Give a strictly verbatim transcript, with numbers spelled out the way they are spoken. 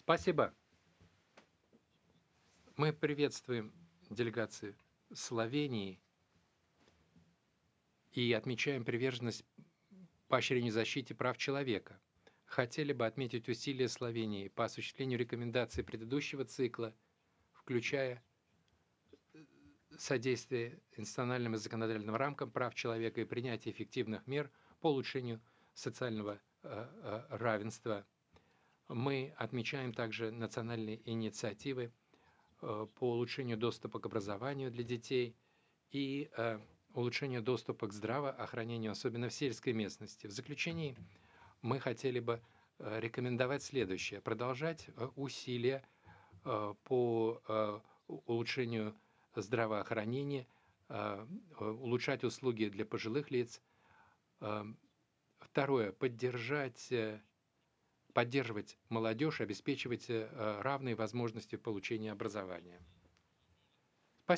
Спасибо. Мы приветствуем делегацию Словении и отмечаем приверженность поощрению и защите прав человека. Хотели бы отметить усилия Словении по осуществлению рекомендаций предыдущего цикла, включая содействие институциональным и законодательным рамкам прав человека и принятие эффективных мер по улучшению социального э, э, равенства. Мы отмечаем также национальные инициативы э, по улучшению доступа к образованию для детей и э, улучшению доступа к здравоохранению, особенно в сельской местности. В заключении мы хотели бы э, рекомендовать следующее. Продолжать э, усилия э, по э, у- улучшению здравоохранения, э, э, улучшать услуги для пожилых лиц. Э, Второе. Поддержать, э, поддерживать молодежь, обеспечивать э, равные возможности получения образования.